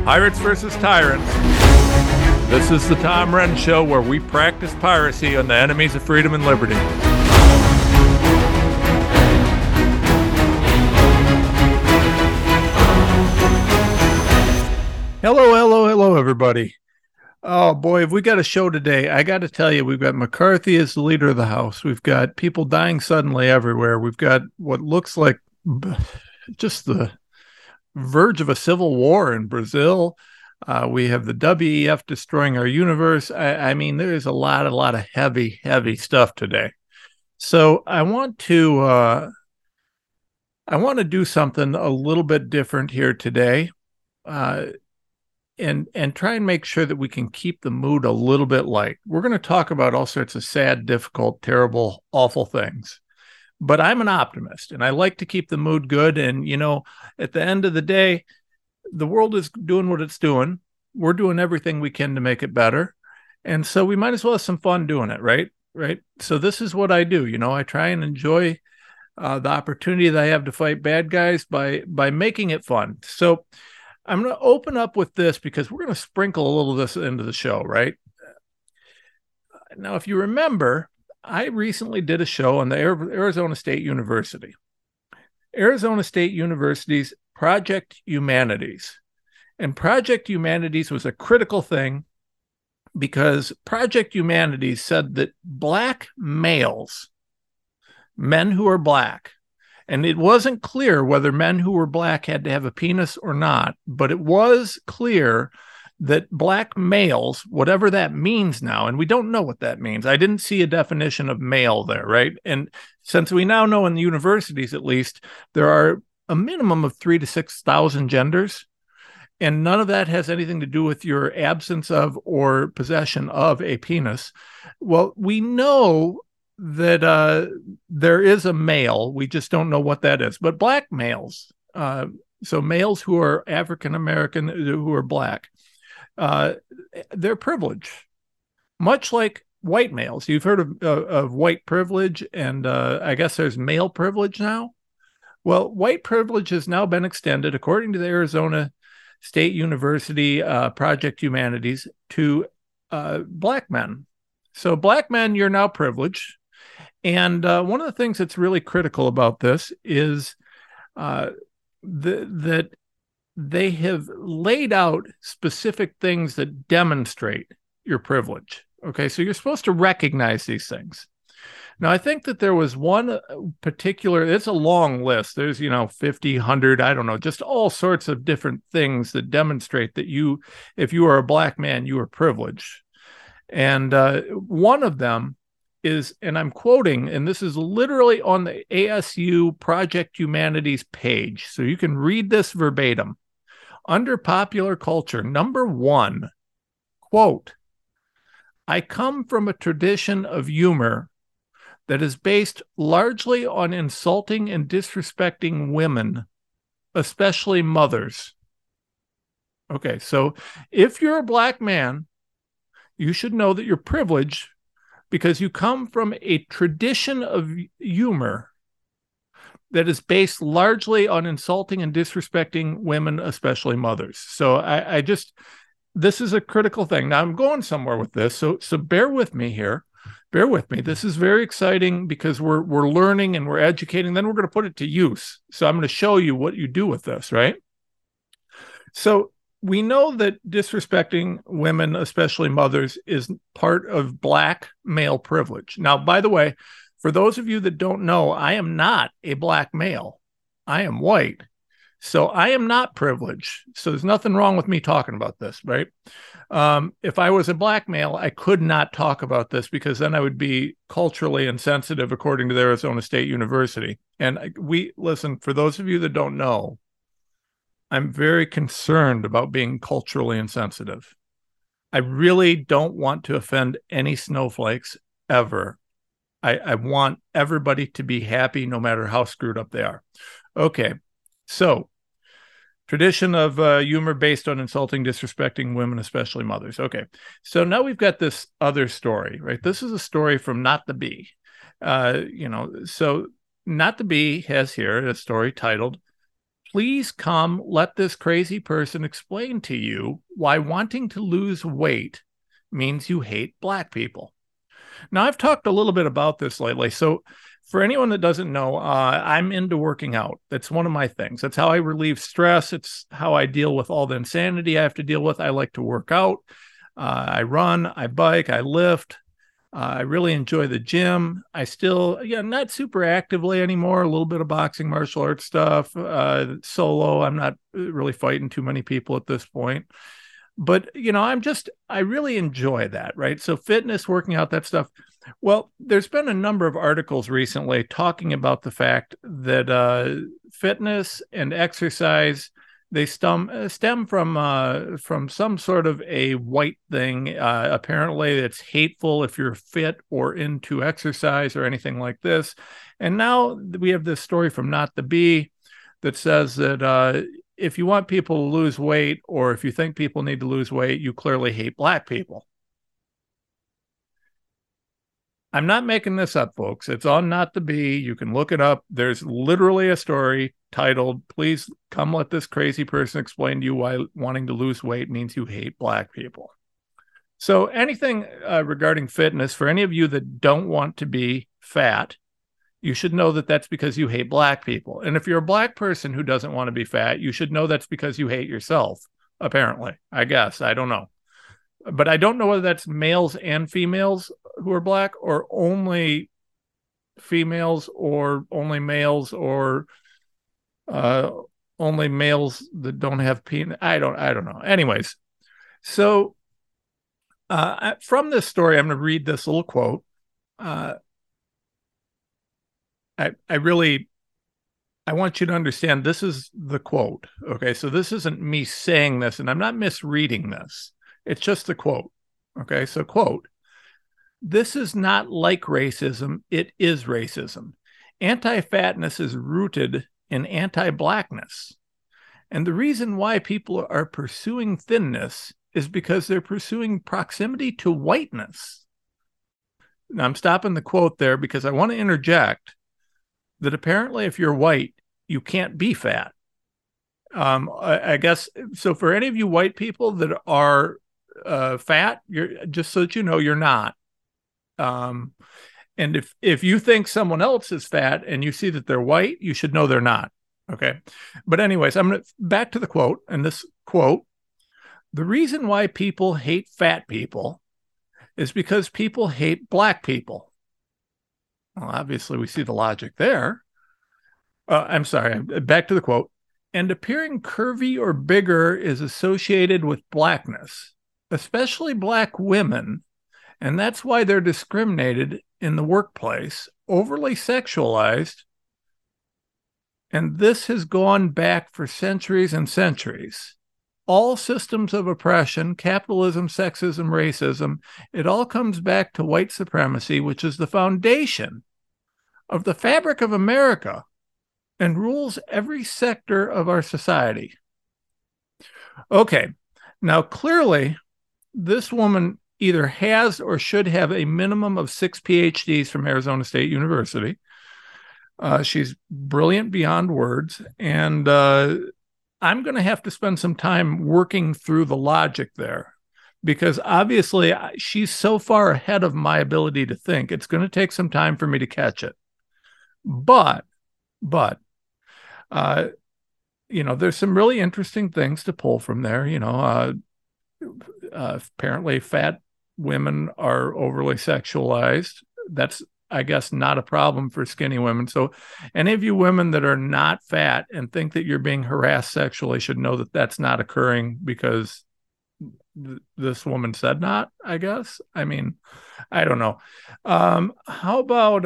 Pirates versus Tyrants. This is the Tom Renz Show, where we practice piracy on the enemies of freedom and liberty. Hello, everybody. Oh, boy, have we got a show today. I got to tell you, we've got McCarthy as the leader of the House. We've got people dying suddenly everywhere. We've got what looks like just the verge of a civil war in Brazil. We have the WEF destroying our universe. I mean, there's a lot of heavy stuff today. So I want to do something a little bit different here today, and try and make sure that we can keep the mood a little bit light. We're going to talk about all sorts of sad, difficult, terrible, awful things. But I'm an optimist, and I like to keep the mood good. And, you know, at the end of the day, the world is doing what it's doing. We're doing everything we can to make it better. And so we might as well have some fun doing it, right? Right. So this is what I do. You know, I try and enjoy the opportunity that I have to fight bad guys by making it fun. So I'm going to open up with this because we're going to sprinkle a little of this into the show, right? Now, if you remember, I recently did a show on the Arizona State University. Arizona State University's Project Humanities. And Project Humanities was a critical thing because Project Humanities said that Black males, men who are Black, and it wasn't clear whether men who were Black had to have a penis or not, but it was clear that Black males, whatever that means now, and we don't know what that means. I didn't see a definition of male there, right? And since we now know in the universities, at least, there are a minimum of 3,000 to 6,000 genders, and none of that has anything to do with your absence of or possession of a penis. Well, we know that there is a male. We just don't know what that is. But Black males, so males who are African American, who are Black, they're privileged, much like white males. You've heard of white privilege, and I guess there's male privilege now. Well, white privilege has now been extended, according to the Arizona State University Project Humanities, to Black men. So Black men, you're now privileged. And one of the things that's really critical about this is that they have laid out specific things that demonstrate your privilege. Okay, so you're supposed to recognize these things. Now, I think that there was one particular, it's a long list. There's, 50, 100, I don't know, just all sorts of different things that demonstrate that you, if you are a Black man, you are privileged. And one of them is, and I'm quoting, and this is literally on the ASU Project Humanities page, so you can read this verbatim. Under popular culture, number 1, quote, "I come from a tradition of humor that is based largely on insulting and disrespecting women, especially mothers." Okay, so if you're a Black man, you should know that you're privileged because you come from a tradition of humor that is based largely on insulting and disrespecting women, especially mothers. So I just, this is a critical thing. Now I'm going somewhere with this, so bear with me here. Bear with me. This is very exciting because we're learning and we're educating. Then we're going to put it to use. So I'm going to show you what you do with this, right? So we know that disrespecting women, especially mothers, is part of Black male privilege. Now, by the way, for those of you that don't know, I am not a Black male. I am white. So I am not privileged. So there's nothing wrong with me talking about this, right? If I was a Black male, I could not talk about this because then I would be culturally insensitive, according to the Arizona State University. And listen, for those of you that don't know, I'm very concerned about being culturally insensitive. I really don't want to offend any snowflakes ever. I want everybody to be happy no matter how screwed up they are. Okay, so tradition of humor based on insulting, disrespecting women, especially mothers. Okay, so now we've got this other story, right? This is a story from Not the Bee. So Not the Bee has here a story titled please come let this crazy person explain to you why wanting to lose weight means you hate Black people. Now, I've talked a little bit about this lately. So for anyone that doesn't know, I'm into working out. That's one of my things. That's how I relieve stress. It's how I deal with all the insanity I have to deal with. I like to work out. I run, I bike, I lift. I really enjoy the gym. I still, not super actively anymore. A little bit of boxing, martial arts stuff, solo. I'm not really fighting too many people at this point. But, I really enjoy that, right? So fitness, working out, that stuff. Well, there's been a number of articles recently talking about the fact that fitness and exercise, they stem from some sort of a white thing. Apparently, it's hateful if you're fit or into exercise or anything like this. And now we have this story from Not the Bee that says that if you want people to lose weight, or if you think people need to lose weight, you clearly hate Black people. I'm not making this up, folks. It's on Not the Bee. You can look it up. There's literally a story titled, "Please come let this crazy person explain to you why wanting to lose weight means you hate Black people." So anything regarding fitness, for any of you that don't want to be fat, you should know that that's because you hate Black people. And if you're a Black person who doesn't want to be fat, you should know that's because you hate yourself, apparently. I guess. I don't know. But I don't know whether that's males and females who are Black, or only females, or only males, or only males that don't have penis. I don't know. Anyways, so from this story, I'm going to read this little quote. I want you to understand this is the quote. Okay, so this isn't me saying this, and I'm not misreading this. It's just the quote. Okay, so quote, "This is not like racism, it is racism. Anti-fatness is rooted in anti-Blackness. And the reason why people are pursuing thinness is because they're pursuing proximity to whiteness." Now, I'm stopping the quote there because I want to interject that apparently if you're white, you can't be fat. I guess, so for any of you white people that are fat, you're, just so that you know, you're not. And if you think someone else is fat and you see that they're white, you should know they're not. Okay. But anyways, I'm going to back to the quote, and this quote, "The reason why people hate fat people is because people hate Black people." Well, obviously we see the logic there. I'm sorry, back to the quote. "And appearing curvy or bigger is associated with Blackness, especially Black women. And that's why they're discriminated in the workplace, overly sexualized. And this has gone back for centuries and centuries. All systems of oppression, capitalism, sexism, racism, it all comes back to white supremacy, which is the foundation of the fabric of America and rules every sector of our society." Okay, now clearly this woman either has or should have a minimum of 6 PhDs from Arizona State University. She's brilliant beyond words, and I'm going to have to spend some time working through the logic there, because obviously she's so far ahead of my ability to think. It's going to take some time for me to catch it. But there's some really interesting things to pull from there. Apparently fat women are overly sexualized. That's, I guess, not a problem for skinny women. So any of you women that are not fat and think that you're being harassed sexually should know that that's not occurring because this woman said not, I guess. I mean, I don't know. How about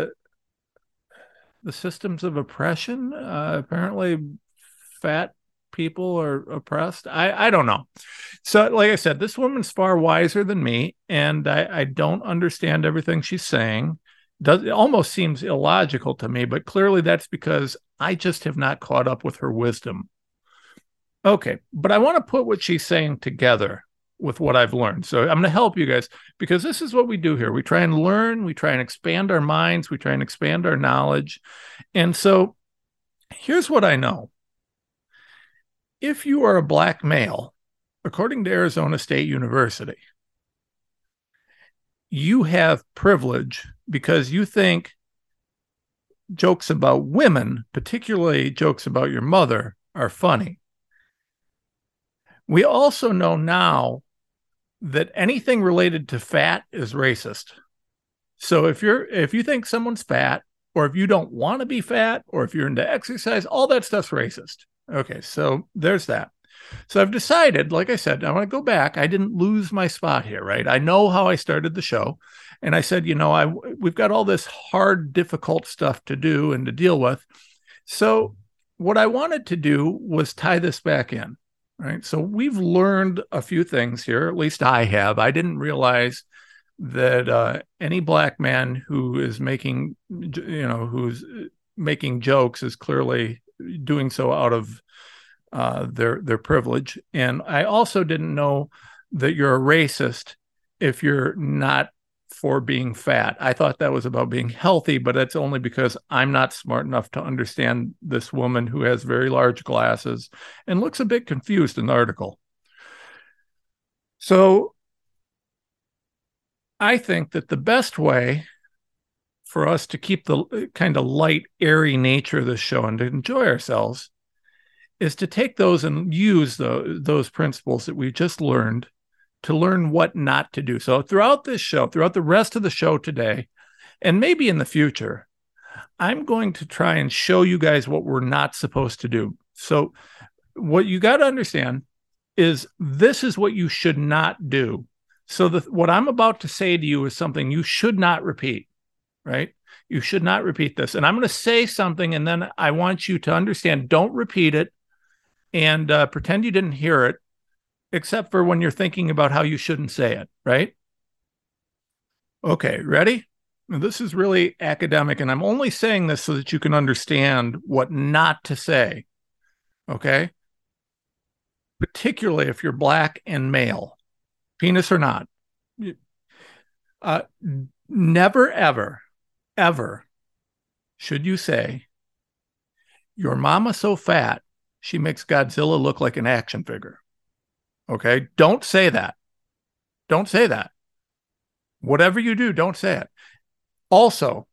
the systems of oppression? Apparently fat people are oppressed. I don't know. So like I said, this woman's far wiser than me, and I don't understand everything she's saying. It almost seems illogical to me, but clearly that's because I just have not caught up with her wisdom. Okay, but I want to put what she's saying together with what I've learned. So I'm going to help you guys, because this is what we do here. We try and learn, we try and expand our minds, we try and expand our knowledge. And so here's what I know. if you are a black male, according to Arizona State University, you have privilege because you think jokes about women, particularly jokes about your mother, are funny. We also know now that anything related to fat is racist. So if you think someone's fat, or if you don't want to be fat, or if you're into exercise, all that stuff's racist. Okay, so there's that. So I've decided, like I said, I want to go back. I didn't lose my spot here, right? I know how I started the show. And I said, we've got all this hard, difficult stuff to do and to deal with. So what I wanted to do was tie this back in, right? So we've learned a few things here, at least I have. I didn't realize that any black man who is who's making jokes is clearly doing so out of their privilege. And I also didn't know that you're a racist if you're not for being fat. I thought that was about being healthy, but that's only because I'm not smart enough to understand this woman who has very large glasses and looks a bit confused in the article. So I think that the best way for us to keep the kind of light, airy nature of the show and to enjoy ourselves is to take those and use those principles that we just learned to learn what not to do. So throughout this show, throughout the rest of the show today, and maybe in the future, I'm going to try and show you guys what we're not supposed to do. So what you got to understand is this is what you should not do. So what I'm about to say to you is something you should not repeat, right? You should not repeat this. And I'm going to say something, and then I want you to understand, don't repeat it, and pretend you didn't hear it, except for when you're thinking about how you shouldn't say it, right? Okay, ready? Now, this is really academic, and I'm only saying this so that you can understand what not to say, okay? Particularly if you're black and male, penis or not. Never, ever, ever should you say, your mama so fat, she makes Godzilla look like an action figure. Okay? Don't say that. Don't say that. Whatever you do, don't say it. Also,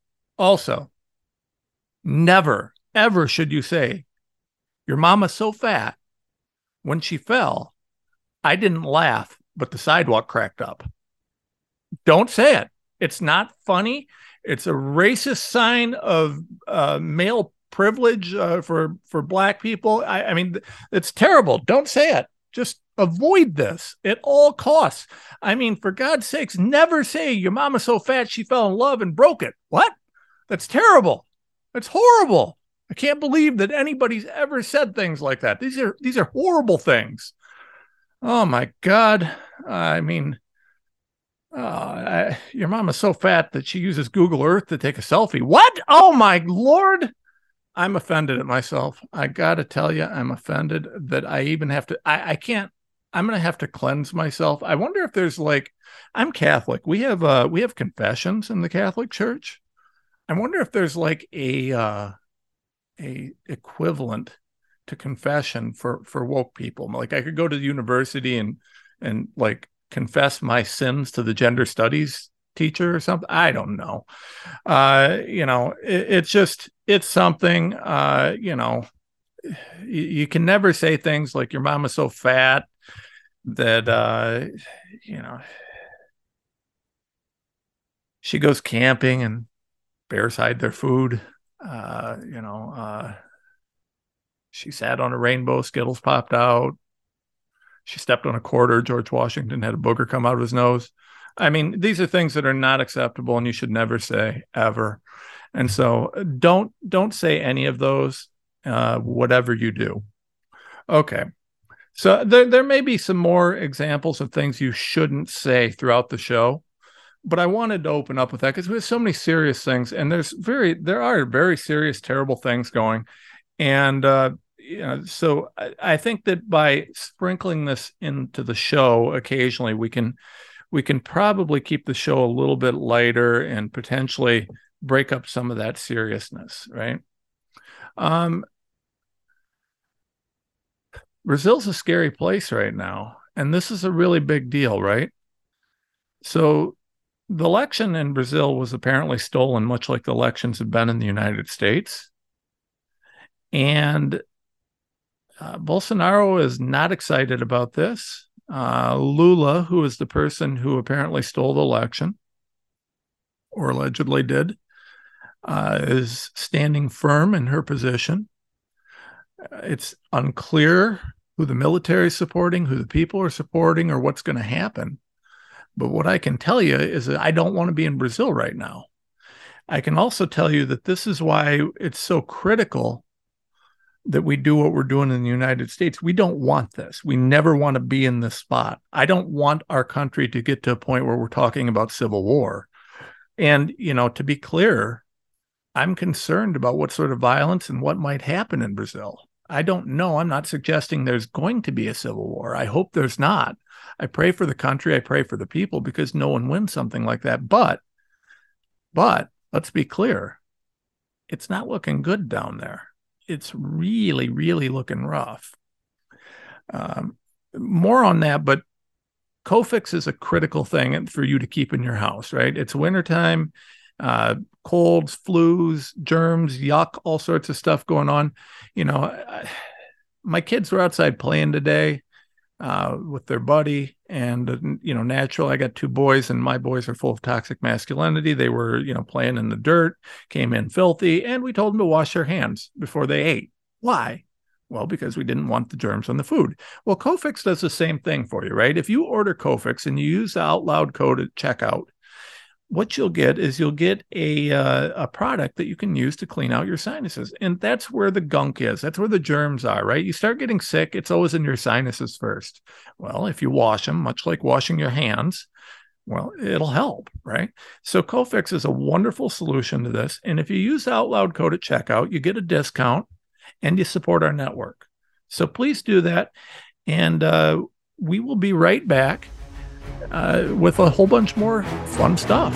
never, ever should you say, your mama's so fat, when she fell, I didn't laugh, but the sidewalk cracked up. Don't say it. It's not funny. It's a racist sign of male privilege for black people. I mean, it's terrible. Don't say it. Just avoid this at all costs. I mean, for God's sakes, never say your mama's so fat she fell in love and broke it. What? That's terrible. That's horrible. I can't believe that anybody's ever said things like that. These are horrible things. Oh my God. I mean, your mama's so fat that she uses Google Earth to take a selfie. What? Oh my Lord. I'm offended at myself. I got to tell you, I'm offended that I even have to, I can't, I'm going to have to cleanse myself. I wonder if there's I'm Catholic. We have confessions in the Catholic Church. I wonder if there's a equivalent to confession for woke people. Like I could go to the university and confess my sins to the gender studies teacher or something. I don't know. It's something, you can never say things like your mama's so fat that, she goes camping and bears hide their food. She sat on a rainbow, Skittles popped out. She stepped on a quarter, George Washington had a booger come out of his nose. I mean, these are things that are not acceptable and you should never say ever. And so don't say any of those, whatever you do. Okay. So there may be some more examples of things you shouldn't say throughout the show, but I wanted to open up with that because we have so many serious things, and there are very serious, terrible things going. And so I think that by sprinkling this into the show occasionally, we can probably keep the show a little bit lighter and potentially break up some of that seriousness, right? Brazil's a scary place right now, and this is a really big deal, right? So the election in Brazil was apparently stolen, much like the elections have been in the United States. And Bolsonaro is not excited about this. Lula, who is the person who apparently stole the election, or allegedly did, is standing firm in her position. It's unclear who the military is supporting, who the people are supporting, or what's going to happen. But what I can tell you is that I don't want to be in Brazil right now. I can also tell you that this is why it's so critical that we do what we're doing in the United States. We don't want this. We never want to be in this spot. I don't want our country to get to a point where we're talking about civil war. And, to be clear, I'm concerned about what sort of violence and what might happen in Brazil. I don't know. I'm not suggesting there's going to be a civil war. I hope there's not. I pray for the country. I pray for the people, because no one wins something like that. But let's be clear. It's not looking good down there. It's really, really looking rough. More on that, but Cofix is a critical thing for you to keep in your house, right? It's wintertime, colds, flus, germs, yuck, all sorts of stuff going on. My kids were outside playing today with their buddy, and naturally, I got two boys, and my boys are full of toxic masculinity. They were playing in the dirt, came in filthy, and we told them to wash their hands before they ate. Why? Well, because we didn't want the germs on the food. Well, Cofix does the same thing for you, right? If you order Cofix and you use the Out Loud code at checkout, what you'll get is a product that you can use to clean out your sinuses. And that's where the gunk is. That's where the germs are, right? You start getting sick, it's always in your sinuses first. Well, if you wash them, much like washing your hands, well, it'll help, right? So Cofix is a wonderful solution to this. And if you use the Out Loud code at checkout, you get a discount and you support our network. So please do that. And we will be right back with a whole bunch more fun stuff.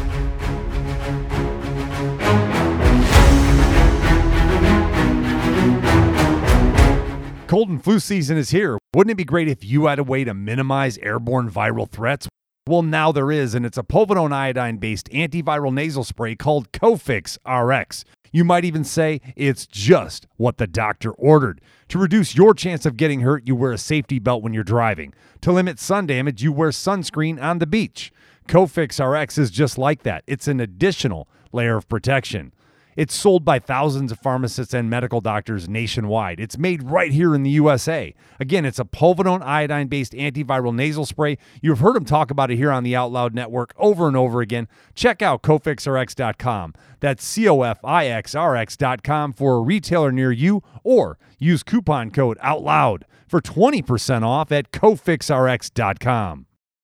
Cold and flu season is here. Wouldn't it be great if you had a way to minimize airborne viral threats? Well, now there is, and it's a povidone iodine-based antiviral nasal spray called Cofix RX. You might even say it's just what the doctor ordered. To reduce your chance of getting hurt, you wear a safety belt when you're driving. To limit sun damage, you wear sunscreen on the beach. Cofix RX is just like that. It's an additional layer of protection. It's sold by thousands of pharmacists and medical doctors nationwide. It's made right here in the USA. Again, it's a povidone iodine-based antiviral nasal spray. You've heard them talk about it here on the Out Loud Network over and over again. Check out CofixRx.com. That's COFIXRX.com for a retailer near you, or use coupon code OUTLOUD for 20% off at CofixRx.com.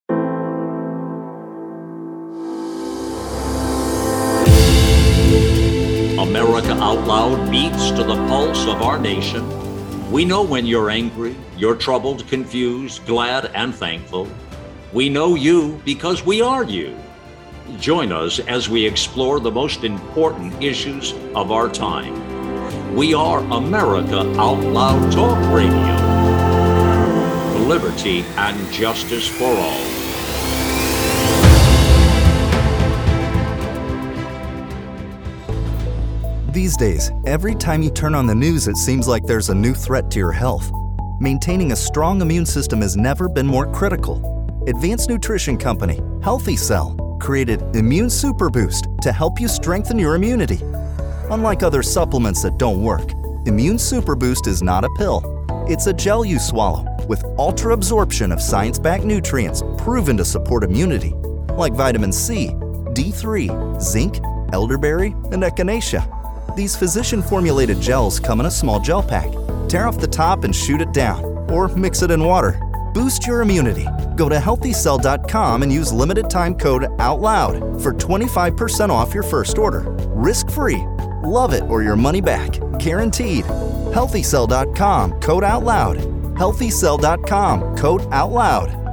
America Out Loud beats to the pulse of our nation. We know when you're angry, you're troubled, confused, glad, and thankful. We know you because we are you. Join us as we explore the most important issues of our time. We are America Out Loud Talk Radio. Liberty and justice for all. These days, every time you turn on the news, it seems like there's a new threat to your health. Maintaining a strong immune system has never been more critical. Advanced nutrition company, Healthy Cell, created Immune Super Boost to help you strengthen your immunity. Unlike other supplements that don't work, Immune Super Boost is not a pill. It's a gel you swallow with ultra absorption of science-backed nutrients proven to support immunity, like vitamin C, D3, zinc, elderberry, and echinacea. These physician-formulated gels come in a small gel pack. Tear off the top and shoot it down, or mix it in water. Boost your immunity. Go to HealthyCell.com and use limited time code OUTLOUD for 25% off your first order. Risk-free. Love it or your money back. Guaranteed. HealthyCell.com, code OUTLOUD. HealthyCell.com, code OUTLOUD.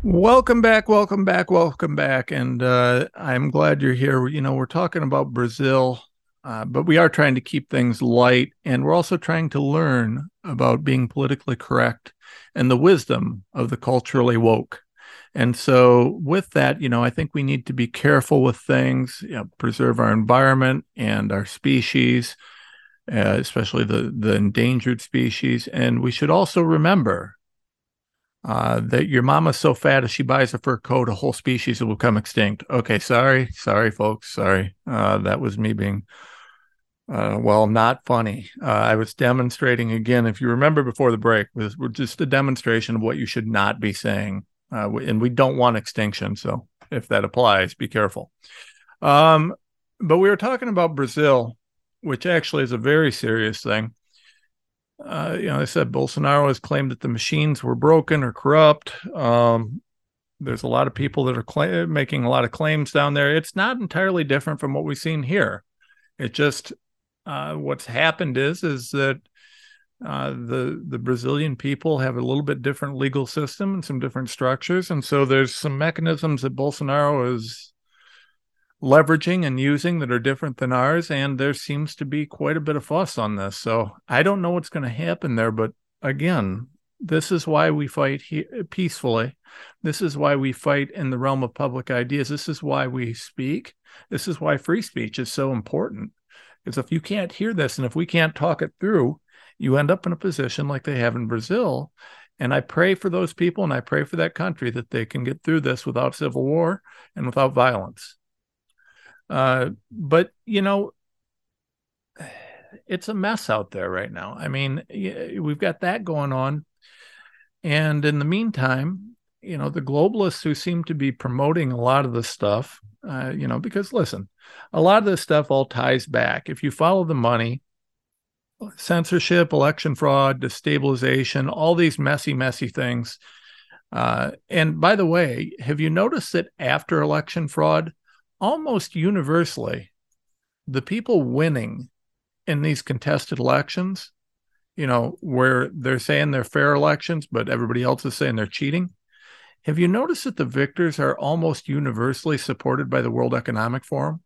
Welcome back, welcome back, welcome back. And I'm glad you're here. You know, we're talking about Brazil, but we are trying to keep things light. And we're also trying to learn about being politically correct and the wisdom of the culturally woke. And so with that, you know, I think we need to be careful with things, you know, preserve our environment and our species, especially the endangered species. And we should also remember that your mama's so fat if she buys a fur coat, a whole species will become extinct. Okay, sorry, folks, sorry. That was me being, not funny. I was demonstrating again. If you remember before the break, we're just a demonstration of what you should not be saying, and we don't want extinction. So if that applies, be careful. But we were talking about Brazil, which actually is a very serious thing. I said Bolsonaro has claimed that the machines were broken or corrupt. There's a lot of people that are making a lot of claims down there. It's not entirely different from what we've seen here. It just what's happened is that the Brazilian people have a little bit different legal system and some different structures, and so there's some mechanisms that Bolsonaro is leveraging and using that are different than ours, and there seems to be quite a bit of fuss on this. So I don't know what's going to happen there, but again, this is why we fight peacefully. This is why we fight in the realm of public ideas. This is why we speak. This is why free speech is so important. Because if you can't hear this and if we can't talk it through, you end up in a position like they have in Brazil. And I pray for those people and I pray for that country that they can get through this without civil war and without violence. But, you know, it's a mess out there right now. I mean, we've got that going on. And in the meantime, you know, the globalists who seem to be promoting a lot of this stuff, because listen, a lot of this stuff all ties back. If you follow the money, censorship, election fraud, destabilization, all these messy things. And by the way, have you noticed that after election fraud, almost universally, the people winning in these contested elections, you know, where they're saying they're fair elections, but everybody else is saying they're cheating. Have you noticed that the victors are almost universally supported by the World Economic Forum?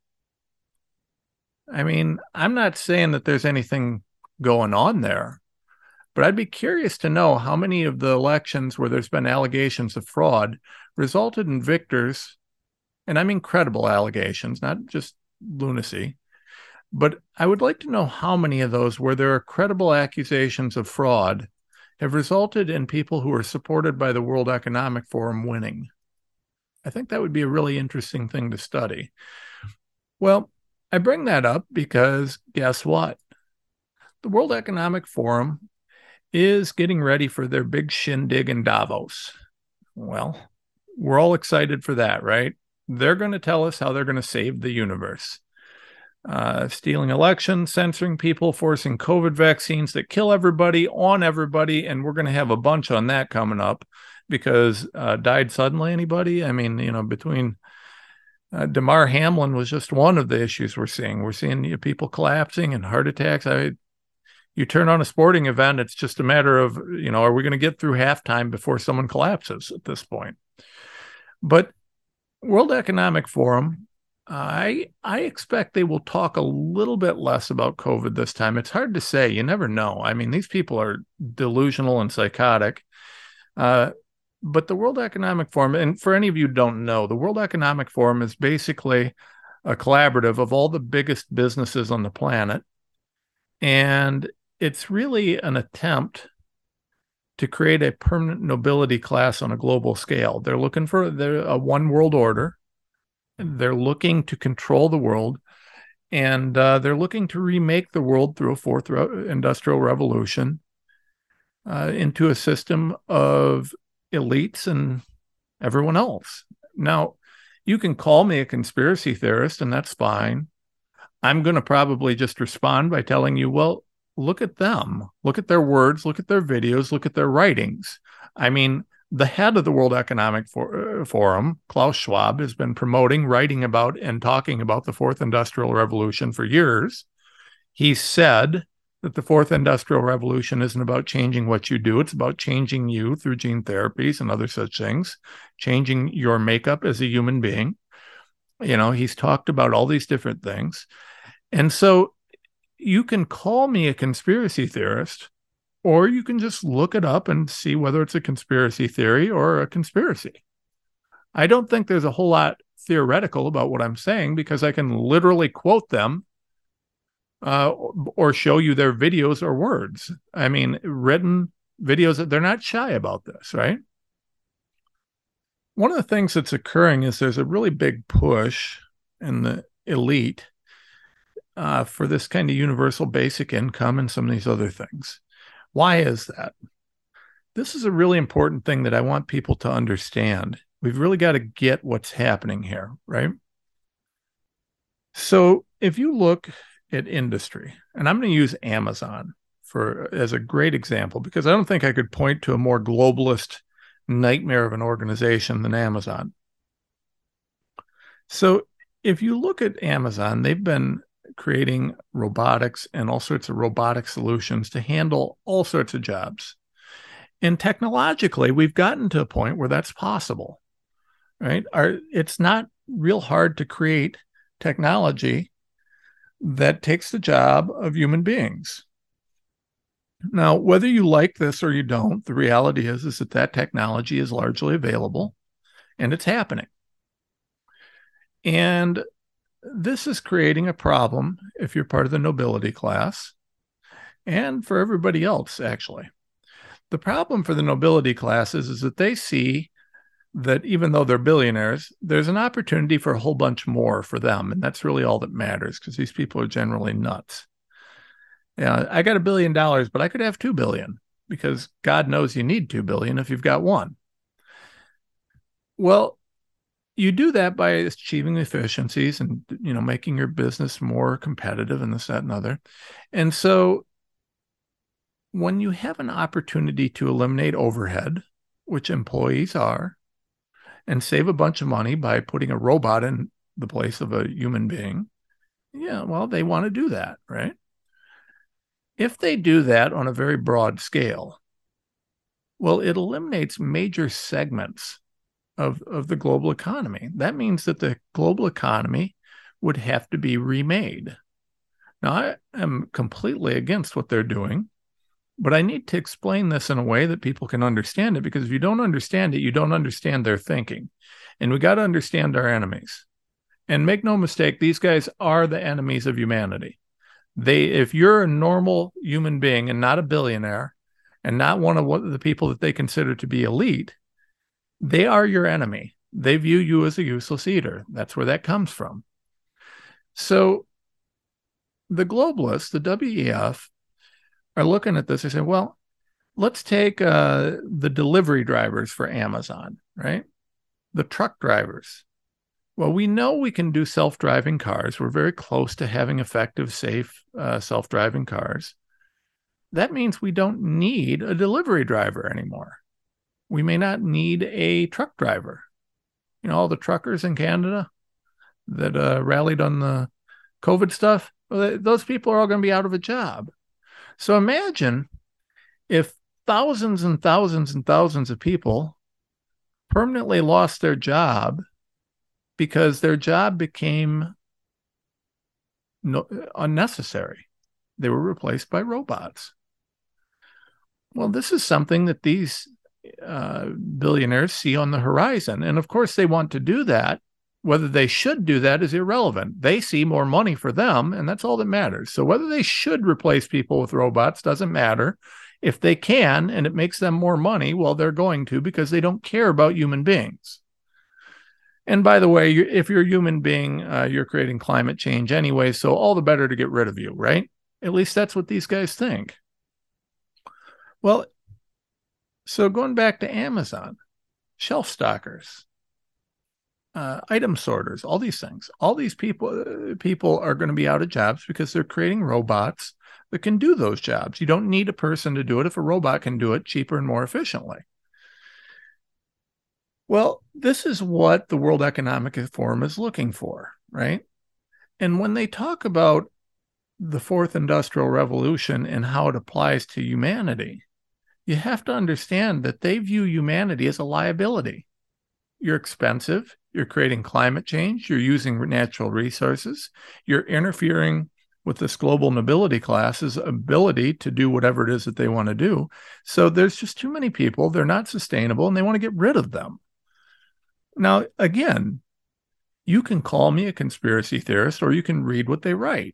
I mean, I'm not saying that there's anything going on there, but I'd be curious to know how many of the elections where there's been allegations of fraud resulted in victors. And I mean credible allegations, not just lunacy. But I would like to know how many of those where there are credible accusations of fraud have resulted in people who are supported by the World Economic Forum winning. I think that would be a really interesting thing to study. Well, I bring that up because guess what? The World Economic Forum is getting ready for their big shindig in Davos. Well, we're all excited for that, right? They're going to tell us how they're going to save the universe. Stealing elections, censoring people, forcing COVID vaccines that kill everybody on everybody. And we're going to have a bunch on that coming up because died suddenly anybody? I mean, you know, between Damar Hamlin was just one of the issues we're seeing. We're seeing people collapsing and heart attacks. You turn on a sporting event, it's just a matter of, you know, are we going to get through halftime before someone collapses at this point? But World Economic Forum, I expect they will talk a little bit less about COVID this time. It's hard to say. You never know. I mean, these people are delusional and psychotic. But the World Economic Forum, and for any of you who don't know, the World Economic Forum is basically a collaborative of all the biggest businesses on the planet. And it's really an attempt to create a permanent nobility class on a global scale. They're looking for a one world order. They're looking to control the world, and they're looking to remake the world through a fourth industrial revolution into a system of elites and everyone else. Now, you can call me a conspiracy theorist, and that's fine. I'm going to probably just respond by telling you, well, look at them. Look at their words. Look at their videos. Look at their writings. I mean, the head of the World Economic Forum, Klaus Schwab, has been promoting, writing about, and talking about the Fourth Industrial Revolution for years. He said that the fourth industrial revolution isn't about changing what you do. It's about changing you through gene therapies and other such things, changing your makeup as a human being. He's talked about all these different things. And so you can call me a conspiracy theorist, or you can just look it up and see whether it's a conspiracy theory or a conspiracy. I don't think there's a whole lot theoretical about what I'm saying, because I can literally quote them or show you their videos or words. I mean, written videos. They're not shy about this, right? One of the things that's occurring is there's a really big push in the elite for this kind of universal basic income and some of these other things. Why is that? This is a really important thing that I want people to understand. We've really got to get what's happening here, right? So if you look at industry, and I'm going to use Amazon as a great example, because I don't think I could point to a more globalist nightmare of an organization than Amazon. So if you look at Amazon, they've been creating robotics and all sorts of robotic solutions to handle all sorts of jobs. And technologically, we've gotten to a point where that's possible, right? It's not real hard to create technology that takes the job of human beings. Now, whether you like this or you don't, the reality is that technology is largely available and it's happening. And this is creating a problem if you're part of the nobility class and for everybody else, actually. The problem for the nobility classes is that they see that even though they're billionaires, there's an opportunity for a whole bunch more for them. And that's really all that matters, because these people are generally nuts. Yeah, I got $1 billion, but I could have 2 billion, because God knows you need 2 billion if you've got 1. Well, you do that by achieving efficiencies and, making your business more competitive and this, that, and other. And so when you have an opportunity to eliminate overhead, which employees are, and save a bunch of money by putting a robot in the place of a human being, they want to do that, right? If they do that on a very broad scale, well, it eliminates major segments of the global economy. That means that the global economy would have to be remade. Now, I am completely against what they're doing, but I need to explain this in a way that people can understand it, because if you don't understand it, you don't understand their thinking. And we got to understand our enemies. And make no mistake, these guys are the enemies of humanity. If you're a normal human being and not a billionaire and not one of the people that they consider to be elite, they are your enemy. They view you as a useless eater. That's where that comes from. So the globalists, the WEF, are looking at this. They say, well, let's take the delivery drivers for Amazon, right? The truck drivers. Well, we know we can do self-driving cars. We're very close to having effective, safe self-driving cars. That means we don't need a delivery driver anymore. We may not need a truck driver. All the truckers in Canada that rallied on the COVID stuff, well, those people are all going to be out of a job. So imagine if thousands and thousands and thousands of people permanently lost their job because their job became unnecessary. They were replaced by robots. Well, this is something that these billionaires see on the horizon. And of course, they want to do that. Whether they should do that is irrelevant. They see more money for them, and that's all that matters. So whether they should replace people with robots doesn't matter. If they can, and it makes them more money, well, they're going to, because they don't care about human beings. And by the way, if you're a human being, you're creating climate change anyway, so all the better to get rid of you, right? At least that's what these guys think. Well, so going back to Amazon, shelf stockers, item sorters, all these things, all these people are going to be out of jobs because they're creating robots that can do those jobs. You don't need a person to do it if a robot can do it cheaper and more efficiently. Well, this is what the World Economic Forum is looking for, right? And when they talk about the fourth industrial revolution and how it applies to humanity, you have to understand that they view humanity as a liability. You're expensive. You're creating climate change. You're using natural resources. You're interfering with this global nobility class's ability to do whatever it is that they want to do. So there's just too many people. They're not sustainable, and they want to get rid of them. Now, again, you can call me a conspiracy theorist, or you can read what they write.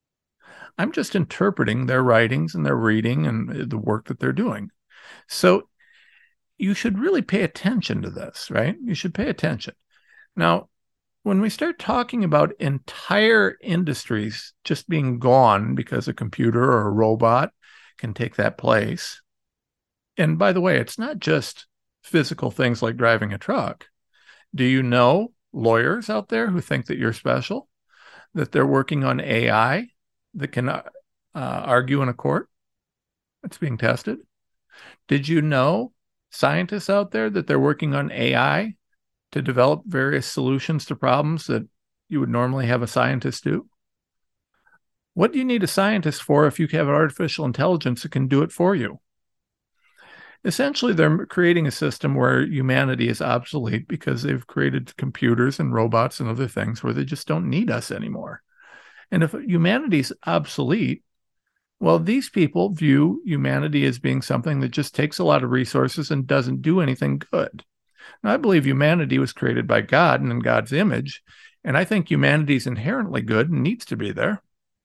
I'm just interpreting their writings and their reading and the work that they're doing. So you should really pay attention to this, right? You should pay attention. Now, when we start talking about entire industries just being gone because a computer or a robot can take that place, and by the way, it's not just physical things like driving a truck. Do you know lawyers out there who think that you're special, that they're working on AI that can argue in a court? It's being tested. Did you know scientists out there that they're working on AI to develop various solutions to problems that you would normally have a scientist do? What do you need a scientist for if you have artificial intelligence that can do it for you? Essentially, they're creating a system where humanity is obsolete because they've created computers and robots and other things where they just don't need us anymore. And if humanity's obsolete, well, these people view humanity as being something that just takes a lot of resources and doesn't do anything good. Now, I believe humanity was created by God and in God's image, and I think humanity is inherently good and needs to be there.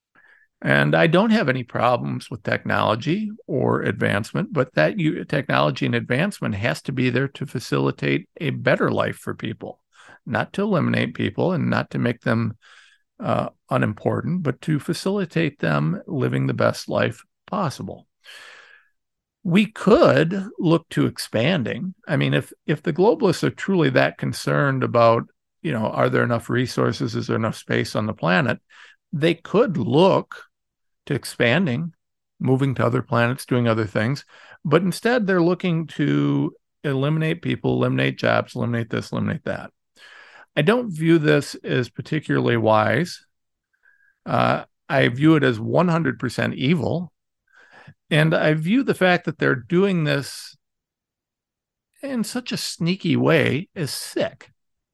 And I don't have any problems with technology or advancement, but that technology and advancement has to be there to facilitate a better life for people, not to eliminate people and not to make them unimportant, but to facilitate them living the best life possible. We could look to expanding. I mean, if the globalists are truly that concerned about, are there enough resources? Is there enough space on the planet? They could look to expanding, moving to other planets, doing other things. But instead, they're looking to eliminate people, eliminate jobs, eliminate this, eliminate that. I don't view this as particularly wise. I view it as 100% evil. And I view the fact that they're doing this in such a sneaky way as sick.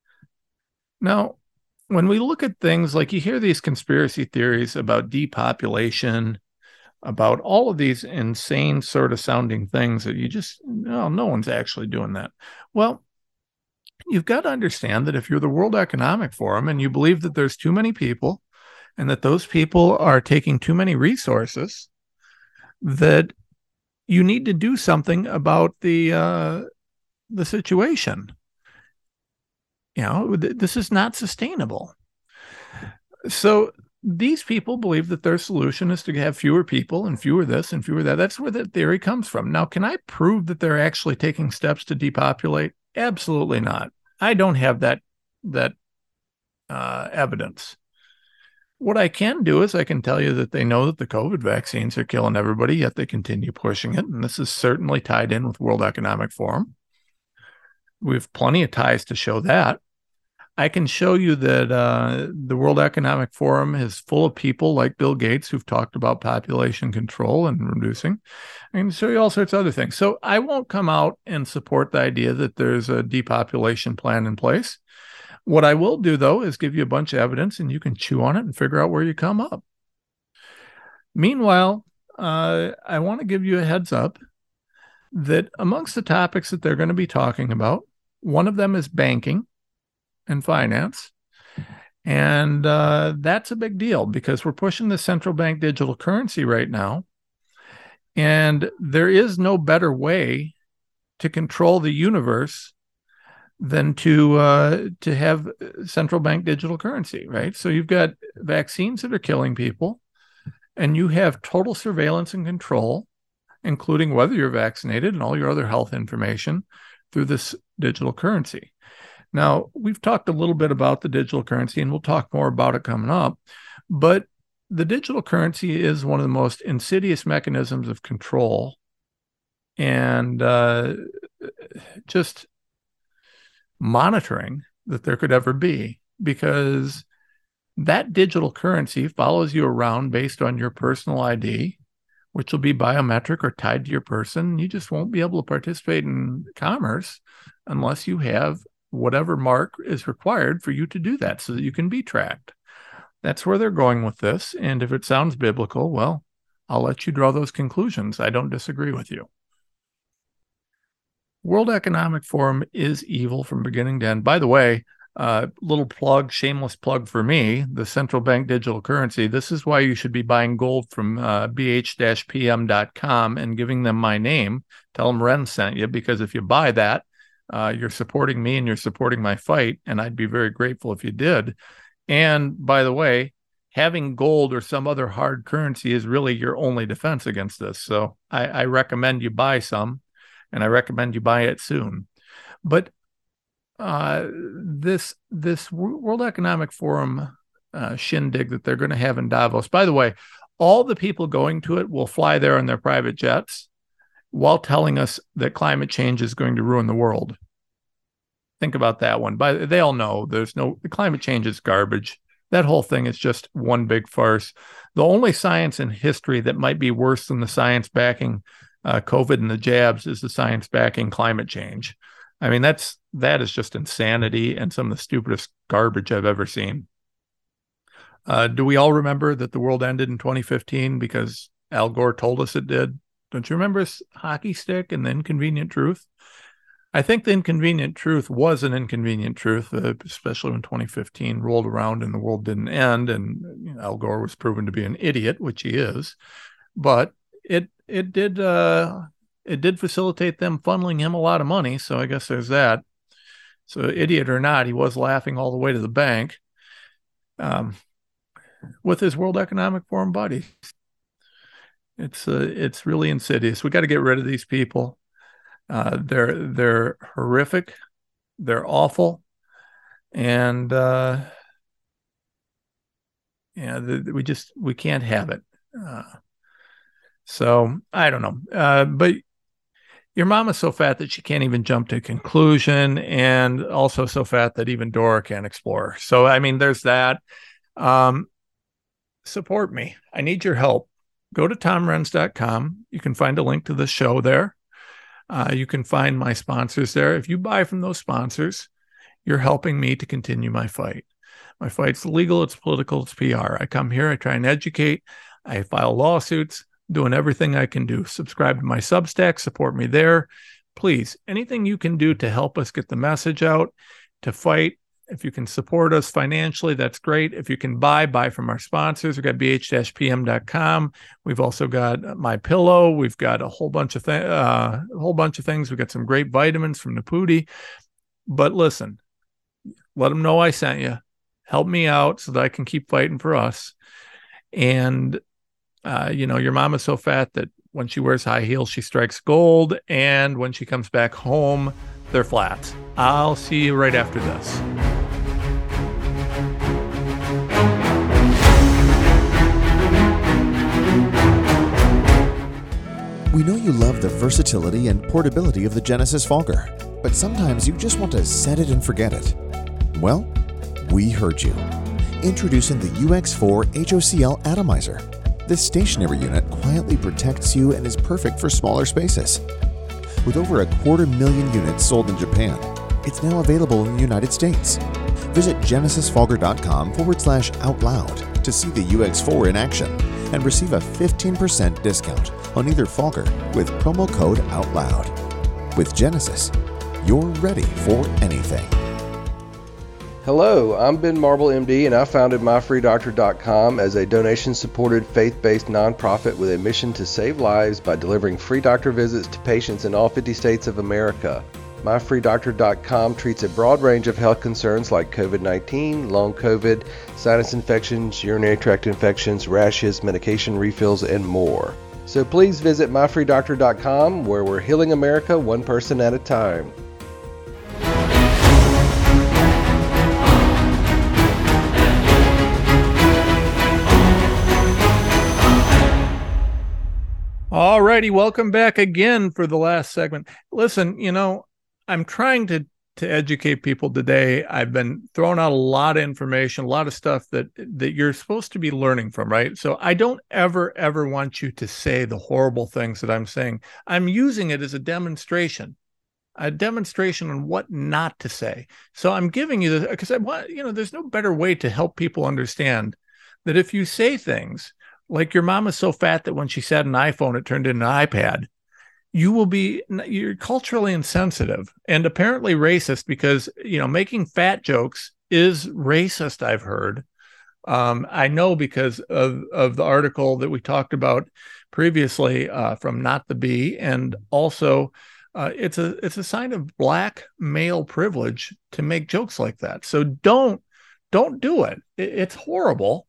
Now, when we look at things like you hear these conspiracy theories about depopulation, about all of these insane sort of sounding things that you just, no one's actually doing that. Well, you've got to understand that if you're the World Economic Forum and you believe that there's too many people and that those people are taking too many resources, that you need to do something about the situation. This is not sustainable. So these people believe that their solution is to have fewer people and fewer this and fewer that. That's where the theory comes from. Now, can I prove that they're actually taking steps to depopulate? Absolutely not. I don't have that evidence. What I can do is I can tell you that they know that the COVID vaccines are killing everybody, yet they continue pushing it. And this is certainly tied in with World Economic Forum. We have plenty of ties to show that. I can show you that the World Economic Forum is full of people like Bill Gates who've talked about population control and reducing. I can show you all sorts of other things. So I won't come out and support the idea that there's a depopulation plan in place. What I will do, though, is give you a bunch of evidence and you can chew on it and figure out where you come up. Meanwhile, I want to give you a heads up that amongst the topics that they're going to be talking about, one of them is banking and finance. And that's a big deal because we're pushing the central bank digital currency right now. And there is no better way to control the universe than to have central bank digital currency, right? So you've got vaccines that are killing people, and you have total surveillance and control, including whether you're vaccinated and all your other health information through this digital currency. Now, we've talked a little bit about the digital currency, and we'll talk more about it coming up, but the digital currency is one of the most insidious mechanisms of control and just monitoring that there could ever be, because That digital currency follows you around based on your personal ID, which will be biometric or tied to your person. You just won't be able to participate in commerce unless you have whatever mark is required for you to do that so that you can be tracked. That's where they're going with this. And if it sounds biblical, well, I'll let you draw those conclusions. I don't disagree with you. World Economic Forum is evil from beginning to end. By the way, little plug, shameless plug for me, the central bank digital currency. This is why you should be buying gold from bh-pm.com and giving them my name. Tell them Ren sent you, because if you buy that, you're supporting me and you're supporting my fight, and I'd be very grateful if you did. And by the way, having gold or some other hard currency is really your only defense against this. So I recommend you buy some, and I recommend you buy it soon. But this World Economic Forum shindig that they're going to have in Davos, by the way, all the people going to it will fly there in their private jets while telling us that climate change is going to ruin the world. Think about that one. They all know the climate change is garbage. That whole thing is just one big farce. The only science in history that might be worse than the science backing COVID and the jabs is the science backing climate change. I mean, that is just insanity and some of the stupidest garbage I've ever seen. Do we all remember that the world ended in 2015 because Al Gore told us it did? Don't you remember his hockey stick and the inconvenient truth? I think the inconvenient truth was an inconvenient truth, especially when 2015 rolled around and the world didn't end, and Al Gore was proven to be an idiot, which he is. But it did facilitate them funneling him a lot of money, so I guess there's that. So idiot or not, he was laughing all the way to the bank with his World Economic Forum buddies. It's really insidious. We got to get rid of these people. They're horrific. They're awful. And we can't have it. So I don't know. But your mom is so fat that she can't even jump to a conclusion, and also so fat that even Dora can't explore. So, I mean, there's that. Support me. I need your help. Go to TomRenz.com. You can find a link to the show there. You can find my sponsors there. If you buy from those sponsors, you're helping me to continue my fight. My fight's legal, it's political, it's PR. I come here, I try and educate, I file lawsuits, doing everything I can do. Subscribe to my Substack, support me there. Please, anything you can do to help us get the message out, to fight. If you can support us financially, that's great. If you can buy from our sponsors. We've got bh-pm.com. We've also got My Pillow. We've got a whole bunch of things. We've got some great vitamins from Naputi. But listen, let them know I sent you. Help me out so that I can keep fighting for us. And your mom is so fat that when she wears high heels, she strikes gold. And when she comes back home, they're flats. I'll see you right after this. We know you love the versatility and portability of the Genesis Fogger, but sometimes you just want to set it and forget it. Well, we heard you. Introducing the UX4 HOCL Atomizer. This stationary unit quietly protects you and is perfect for smaller spaces. With over 250,000 units sold in Japan, it's now available in the United States. Visit genesisfogger.com/outloud to see the UX4 in action and receive a 15% discount on either Fogger with promo code OUTLOUD. With Genesis, you're ready for anything. Hello, I'm Ben Marble, MD, and I founded MyFreeDoctor.com as a donation-supported, faith-based nonprofit with a mission to save lives by delivering free doctor visits to patients in all 50 states of America. MyFreeDoctor.com treats a broad range of health concerns like COVID-19, long COVID, sinus infections, urinary tract infections, rashes, medication refills, and more. So please visit MyFreeDoctor.com, where we're healing America one person at a time. All righty, welcome back again for the last segment. Listen, I'm trying to to educate people today. I've been throwing out a lot of information, a lot of stuff that you're supposed to be learning from, right? So I don't ever want you to say the horrible things that I'm saying. I'm using it as a demonstration on what not to say. So I'm giving you this because I want, there's no better way to help people understand that if you say things like your mom is so fat that when she said an iPhone, it turned into an iPad, you're culturally insensitive and apparently racist because, making fat jokes is racist, I've heard. I know because of the article that we talked about previously from Not the Bee, and also it's a sign of Black male privilege to make jokes like that. So don't do it. It's horrible.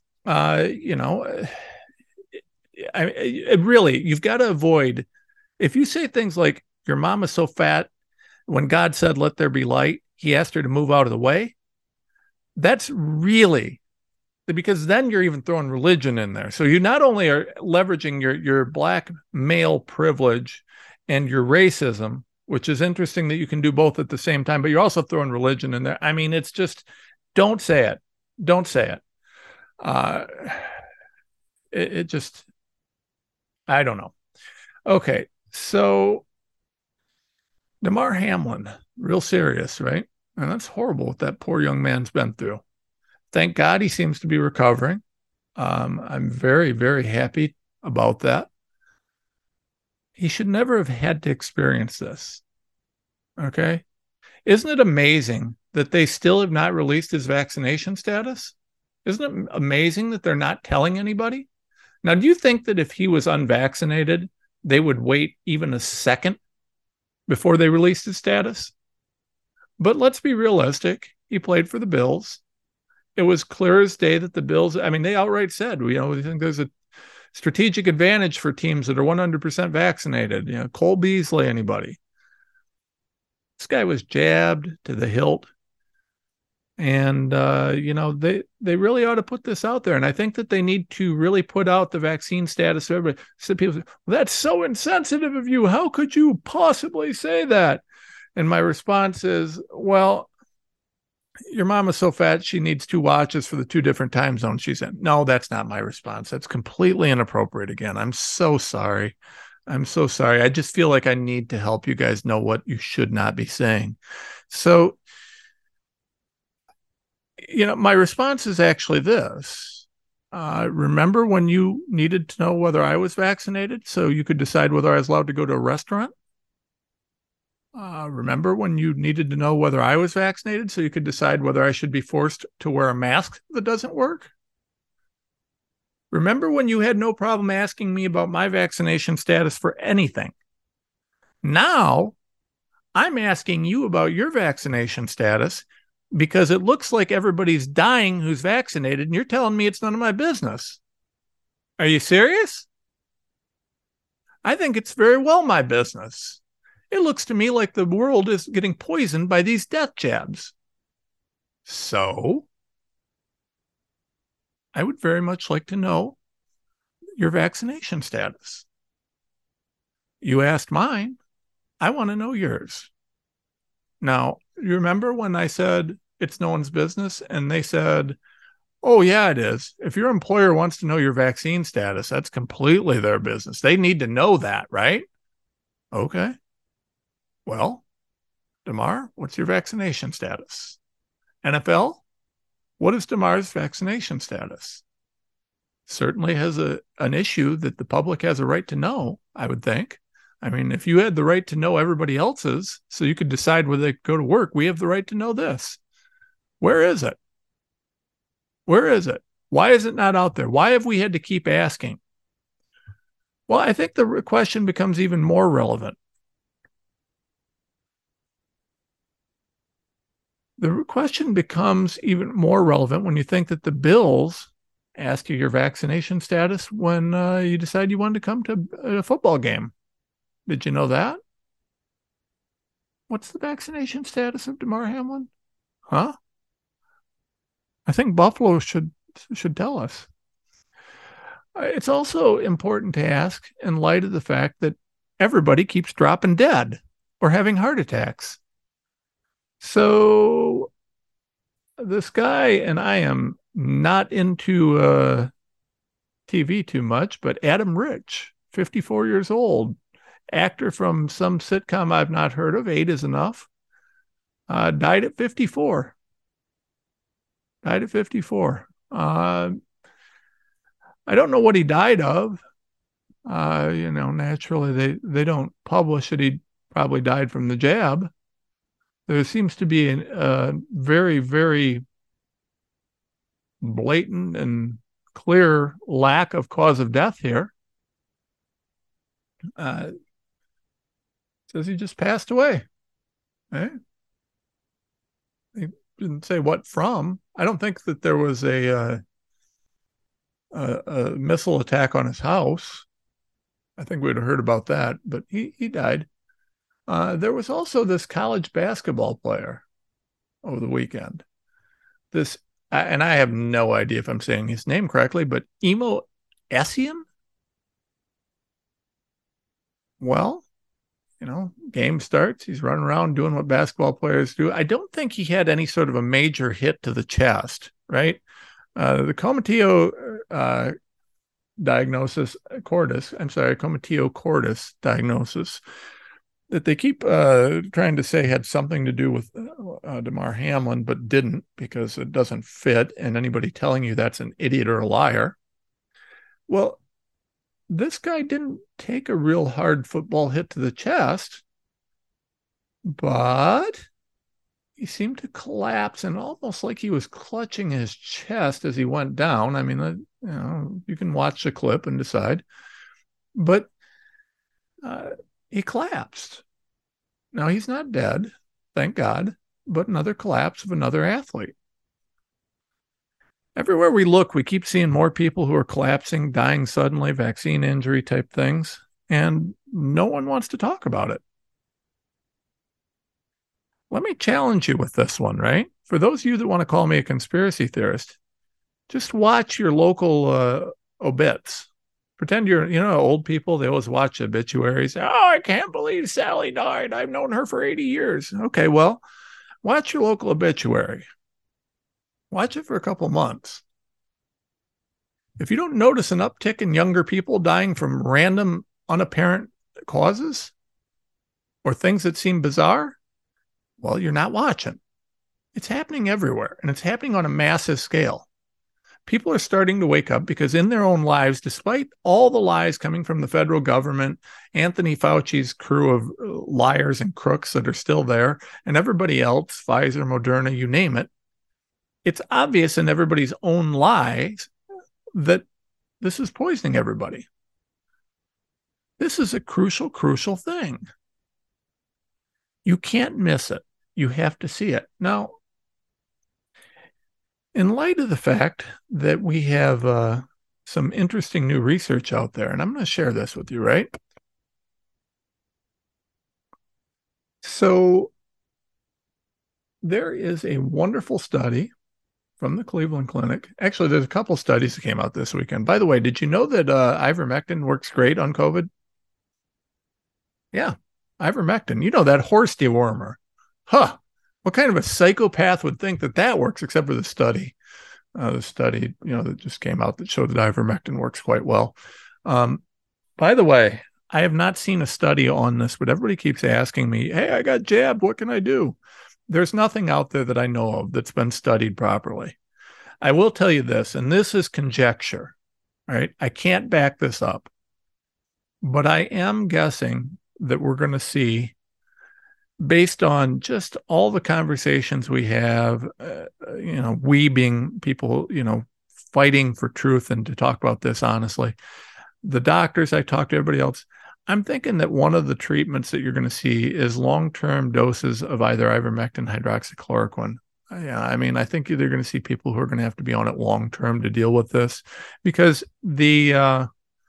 Really, you've got to avoid. If you say things like, your mom is so fat, when God said, let there be light, he asked her to move out of the way. That's really, because then you're even throwing religion in there. So you not only are leveraging your Black male privilege and your racism, which is interesting that you can do both at the same time, but you're also throwing religion in there. I mean, it's just, don't say it. Don't say it. It just, I don't know. Okay. So Damar Hamlin, real serious, right? And that's horrible what that poor young man's been through. Thank God he seems to be recovering. I'm very, very happy about that. He should never have had to experience this. Okay? Isn't it amazing that they still have not released his vaccination status? Isn't it amazing that they're not telling anybody? Now, do you think that if he was unvaccinated, they would wait even a second before they released his status? But let's be realistic. He played for the Bills. It was clear as day that the Bills, they outright said, we think there's a strategic advantage for teams that are 100% vaccinated. Cole Beasley, anybody. This guy was jabbed to the hilt. And, they really ought to put this out there. And I think that they need to really put out the vaccine status for everybody. So people say, well, that's so insensitive of you. How could you possibly say that? And my response is, well, your mom is so fat, she needs 2 watches for the 2 different time zones she's in. No, that's not my response. That's completely inappropriate again. I'm so sorry. I just feel like I need to help you guys know what you should not be saying. So, my response is actually this. Remember when you needed to know whether I was vaccinated so you could decide whether I was allowed to go to a restaurant? Remember when you needed to know whether I was vaccinated so you could decide whether I should be forced to wear a mask that doesn't work? Remember when you had no problem asking me about my vaccination status for anything? Now, I'm asking you about your vaccination status because it looks like everybody's dying who's vaccinated, and you're telling me it's none of my business. Are you serious? I think it's very well my business. It looks to me like the world is getting poisoned by these death jabs. So, I would very much like to know your vaccination status. You asked mine. I want to know yours. Now, you remember when I said it's no one's business? And they said, oh, yeah, it is. If your employer wants to know your vaccine status, that's completely their business. They need to know that, right? Okay. Well, Damar, what's your vaccination status? NFL, what is Damar's vaccination status? Certainly has an issue that the public has a right to know, I would think. If you had the right to know everybody else's so you could decide whether they could go to work, we have the right to know this. Where is it? Where is it? Why is it not out there? Why have we had to keep asking? Well, I think the question becomes even more relevant. The question becomes even more relevant when you think that the Bills ask you your vaccination status when you decide you wanted to come to a football game. Did you know that? What's the vaccination status of Damar Hamlin? Huh? I think Buffalo should tell us. It's also important to ask in light of the fact that everybody keeps dropping dead or having heart attacks. So this guy, and I am not into TV too much, but Adam Rich, 54 years old, actor from some sitcom I've not heard of, 8 is enough, died at 54. Died at 54. I don't know what he died of. Naturally, they don't publish that he probably died from the jab. There seems to be a very, very blatant and clear lack of cause of death here. Says he just passed away. Eh? He didn't say what from. I don't think that there was a missile attack on his house. I think we'd have heard about that, but he died. There was also this college basketball player over the weekend. And I have no idea if I'm saying his name correctly, but Emo Esiason? Well, game starts. He's running around doing what basketball players do. I don't think he had any sort of a major hit to the chest, right? The Comatio Comatio cordis diagnosis that they keep trying to say had something to do with Damar Hamlin, but didn't, because it doesn't fit. And anybody telling you that's an idiot or a liar. Well, this guy didn't take a real hard football hit to the chest, but he seemed to collapse, and almost like he was clutching his chest as he went down. I mean, you can watch the clip and decide. But he collapsed. Now, he's not dead, thank God, but another collapse of another athlete. Everywhere we look, we keep seeing more people who are collapsing, dying suddenly, vaccine injury type things, and no one wants to talk about it. Let me challenge you with this one, right? For those of you that want to call me a conspiracy theorist, just watch your local obits. Pretend you're, old people, they always watch obituaries. Oh, I can't believe Sally died. I've known her for 80 years. Okay, well, watch your local obituary. Watch it for a couple months. If you don't notice an uptick in younger people dying from random, unapparent causes or things that seem bizarre, well, you're not watching. It's happening everywhere, and it's happening on a massive scale. People are starting to wake up because in their own lives, despite all the lies coming from the federal government, Anthony Fauci's crew of liars and crooks that are still there, and everybody else, Pfizer, Moderna, you name it, it's obvious in everybody's own lives that this is poisoning everybody. This is a crucial, crucial thing. You can't miss it. You have to see it. Now, in light of the fact that we have some interesting new research out there, and I'm going to share this with you, right? So there is a wonderful study from the Cleveland Clinic. Actually, there's a couple studies that came out this weekend. By the way, did you know that ivermectin works great on COVID? Yeah, ivermectin. You know, that horse dewormer. Huh. What kind of a psychopath would think that works, except for the study? The study, that just came out that showed that ivermectin works quite well. By the way, I have not seen a study on this, but everybody keeps asking me, hey, I got jabbed. What can I do? There's nothing out there that I know of that's been studied properly. I will tell you this, and this is conjecture, right? I can't back this up, but I am guessing that we're going to see, based on just all the conversations we have, we being people, fighting for truth and to talk about this honestly, the doctors, I talk to everybody else, I'm thinking that one of the treatments that you're going to see is long-term doses of either ivermectin, hydroxychloroquine. Yeah, I mean, I think they're going to see people who are going to have to be on it long-term to deal with this, because the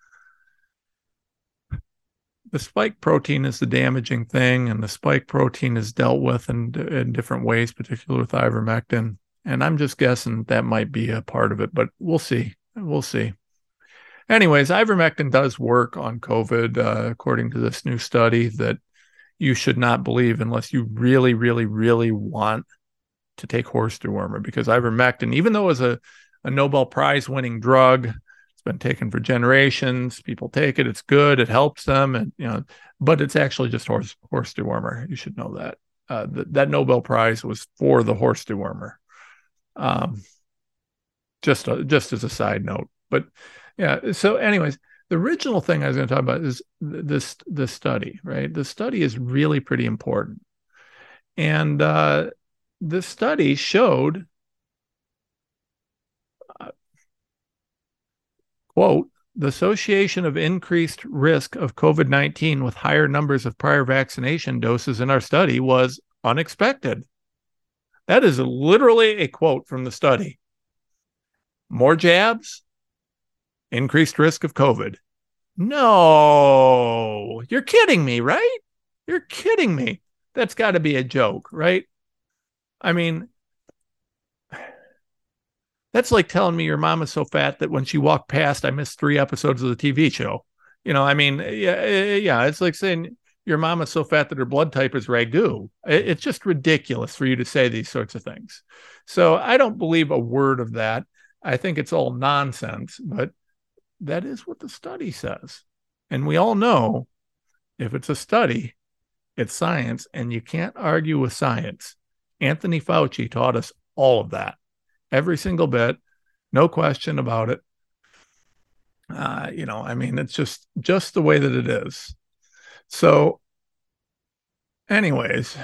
spike protein is the damaging thing, and the spike protein is dealt with in different ways, particularly with ivermectin. And I'm just guessing that might be a part of it, but we'll see. We'll see. Anyways, ivermectin does work on COVID, according to this new study, that, you should not believe unless you really, really, really want to take horse dewormer, because ivermectin, even though it was a Nobel Prize winning drug, it's been taken for generations. People take it. It's good. It helps them. And, but it's actually just horse dewormer. You should know that. That Nobel Prize was for the horse dewormer. Just as a side note. But yeah, so anyways, the original thing I was going to talk about is this study, right? The study is really pretty important. And this study showed, quote, the association of increased risk of COVID-19 with higher numbers of prior vaccination doses in our study was unexpected. That is literally a quote from the study. More jabs, increased risk of COVID. No, you're kidding me, right? You're kidding me. That's got to be a joke, right? I mean, that's like telling me your mom is so fat that when she walked past, I missed 3 episodes of the TV show. I mean, yeah, it's like saying your mom is so fat that her blood type is ragu. It's just ridiculous for you to say these sorts of things. So I don't believe a word of that. I think it's all nonsense, but that is what the study says. And we all know if it's a study, it's science, and you can't argue with science. Anthony Fauci taught us all of that. Every single bit, no question about it. I mean, it's just the way that it is. So anyways,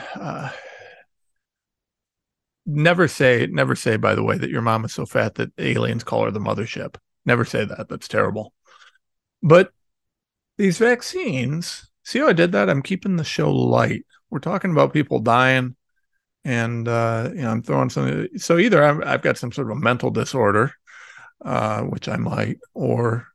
never say, by the way, that your mom is so fat that aliens call her the mothership. Never say that. That's terrible. But these vaccines, see how I did that? I'm keeping the show light. We're talking about people dying, and I'm throwing something. So either I've got some sort of a mental disorder, which I might, or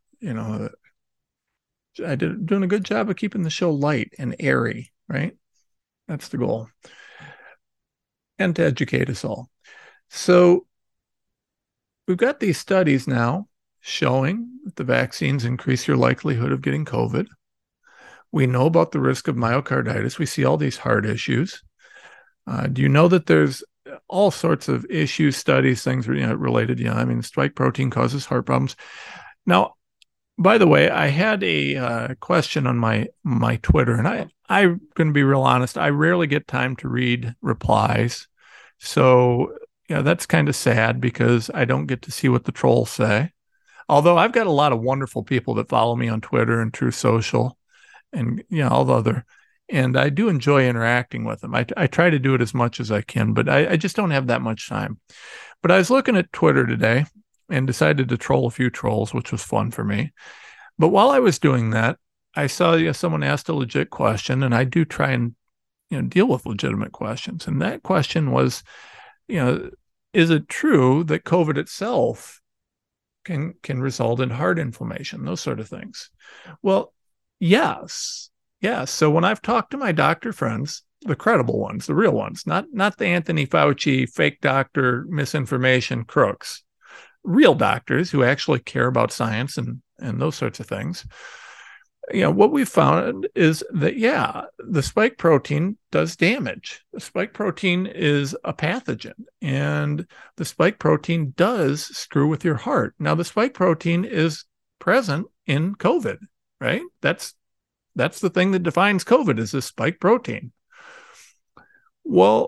doing a good job of keeping the show light and airy, right? That's the goal. And to educate us all. So we've got these studies now showing that the vaccines increase your likelihood of getting COVID. We know about the risk of myocarditis. We see all these heart issues. Do you know that there's all sorts of issues, studies, things related? I mean, spike protein causes heart problems. Now, by the way, I had a question on my Twitter, and I'm going to be real honest. I rarely get time to read replies. So, that's kind of sad because I don't get to see what the trolls say. Although I've got a lot of wonderful people that follow me on Twitter and Truth Social and, all the other, and I do enjoy interacting with them. I try to do it as much as I can, but I just don't have that much time. But I was looking at Twitter today and decided to troll a few trolls, which was fun for me. But while I was doing that, I saw someone asked a legit question, and I do try and deal with legitimate questions. And that question was, is it true that COVID itself can result in heart inflammation, those sort of things? Well, yes. So when I've talked to my doctor friends, the credible ones, the real ones, not the Anthony Fauci fake doctor misinformation crooks, real doctors who actually care about science and those sorts of things, what we found is that, the spike protein does damage. The spike protein is a pathogen, and the spike protein does screw with your heart. Now, the spike protein is present in COVID, right? That's the thing that defines COVID, is this spike protein. Well,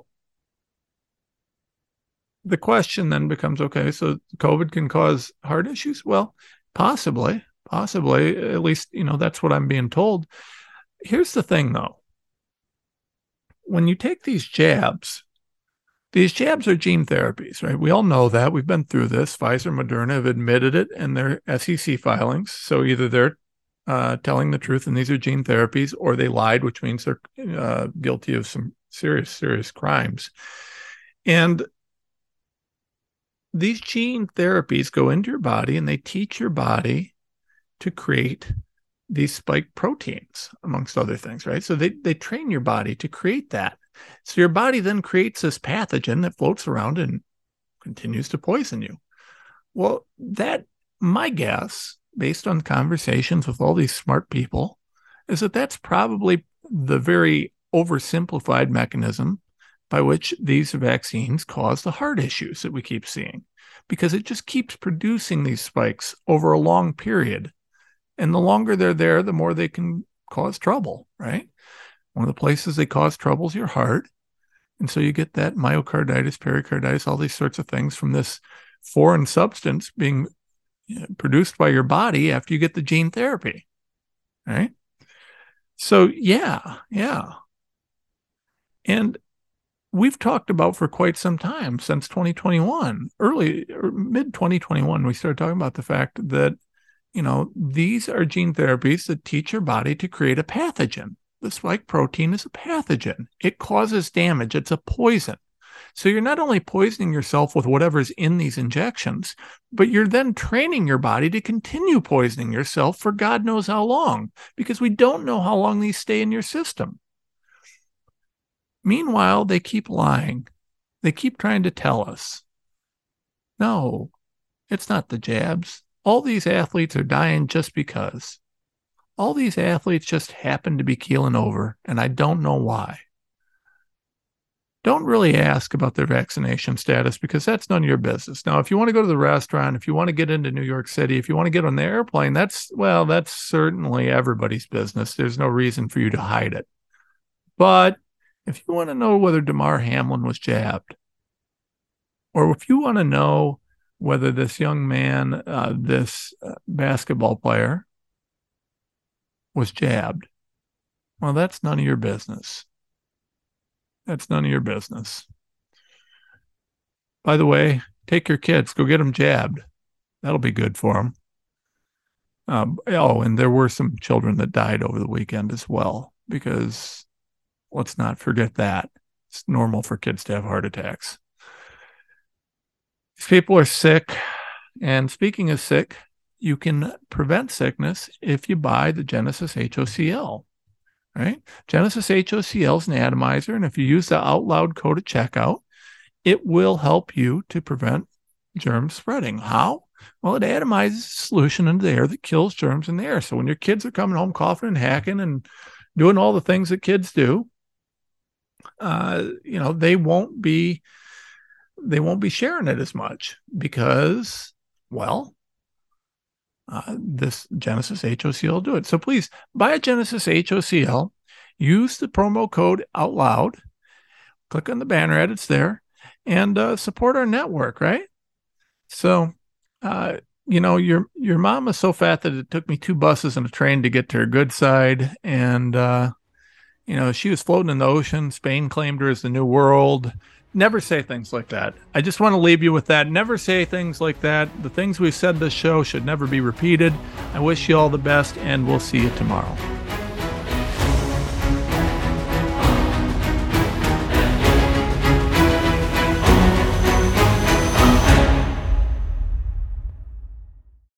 the question then becomes, okay, so COVID can cause heart issues? Well, possibly, at least, that's what I'm being told. Here's the thing, though. When you take these jabs are gene therapies, right? We all know that. We've been through this. Pfizer, Moderna have admitted it in their SEC filings. So either they're telling the truth and these are gene therapies, or they lied, which means they're guilty of some serious crimes. And these gene therapies go into your body and they teach your body to create these spike proteins, amongst other things, right? So they train your body to create that. So your body then creates this pathogen that floats around and continues to poison you. Well, my guess, based on conversations with all these smart people, is that that's probably the very oversimplified mechanism by which these vaccines cause the heart issues that we keep seeing, because it just keeps producing these spikes over a long period. And the longer they're there, the more they can cause trouble, right? One of the places they cause trouble is your heart. And so you get that myocarditis, pericarditis, all these sorts of things from this foreign substance being produced by your body after you get the gene therapy, right? So, yeah. And we've talked about for quite some time, since 2021, early or mid 2021, we started talking about the fact that, these are gene therapies that teach your body to create a pathogen. The spike protein is a pathogen. It causes damage. It's a poison. So you're not only poisoning yourself with whatever's in these injections, but you're then training your body to continue poisoning yourself for God knows how long, because we don't know how long these stay in your system. Meanwhile, they keep lying. They keep trying to tell us, no, it's not the jabs. All these athletes are dying just because. All these athletes just happen to be keeling over, and I don't know why. Don't really ask about their vaccination status, because that's none of your business. Now, if you want to go to the restaurant, if you want to get into New York City, if you want to get on the airplane, that's certainly everybody's business. There's no reason for you to hide it. But if you want to know whether Damar Hamlin was jabbed, or if you want to know whether this young man, this basketball player, was jabbed, well, that's none of your business. That's none of your business. By the way, take your kids, go get them jabbed. That'll be good for them. And there were some children that died over the weekend as well, because let's not forget that. It's normal for kids to have heart attacks. These people are sick. And speaking of sick, you can prevent sickness if you buy the Genesis HOCl. Right? Genesis HOCl is an atomizer, and if you use the Out Loud code at checkout, it will help you to prevent germs spreading. How? Well, it atomizes a solution into the air that kills germs in the air. So when your kids are coming home coughing and hacking and doing all the things that kids do, they won't be sharing it as much because, this Genesis HOCl will do it. So please buy a Genesis HOCl, use the promo code OUTLOUD, click on the banner ad, it's there, and support our network, right? So, your mom is so fat that it took me 2 buses and a train to get to her good side. And, she was floating in the ocean. Spain claimed her as the new world. Never say things like that. I just want to leave you with that. Never say things like that. The things we've said this show should never be repeated. I wish you all the best, and we'll see you tomorrow.